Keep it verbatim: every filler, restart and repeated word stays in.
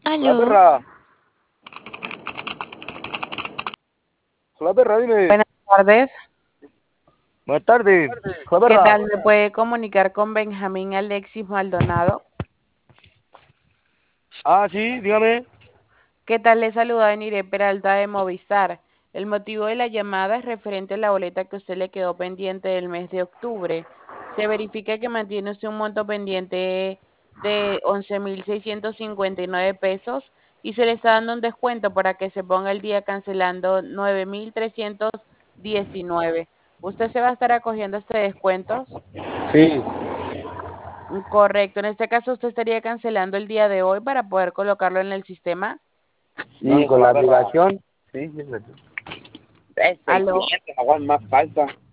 Hola Aló. perra, hola perra, dime. Buenas tardes. Buenas tardes, hola ¿Qué perra. tal? ¿Me puede comunicar con Benjamín Alexis Maldonado? Ah, sí, dígame. ¿Qué tal? Le saluda Nire Peralta de Movistar. El motivo de la llamada es referente a la boleta que usted le quedó pendiente del mes de octubre. Se verifica que mantiene usted un monto pendiente de once mil seiscientos cincuenta y nueve pesos y se le está dando un descuento para que se ponga el día cancelando nueve mil trescientos diecinueve. ¿Usted se va a estar acogiendo a este descuento? Sí, Mm, Correcto. En este caso, usted estaría cancelando el día de hoy para poder colocarlo en el sistema. y con la aplicación. Sí, sí, sí. Es Aló. seiscientos, agua más falta.